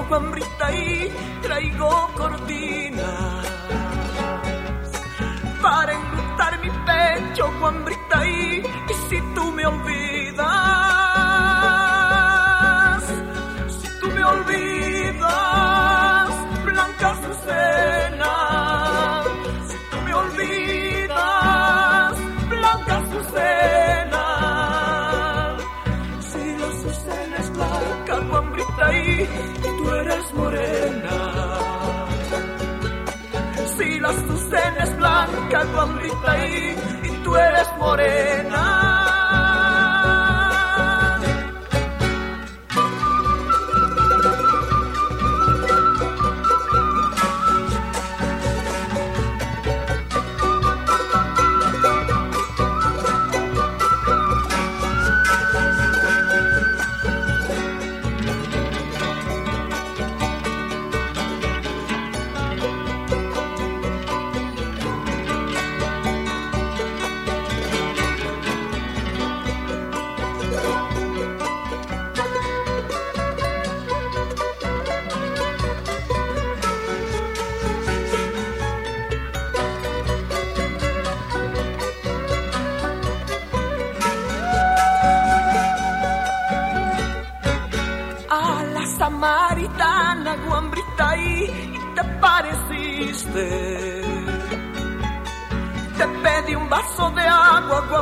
pecho, guambrita, y traigo cortinas para enlutar mi pecho, guambrita, y si tú me olvidas, blanca Azucena, si tú me olvidas, blanca Azucena, si la Azucena es blanca, guambrita, y tú eres morena, si la Azucena es blanca, guambrita, y tú eres morena. Samaritana, guambrita, y te pareciste. Te pedí un vaso de agua, guambrita,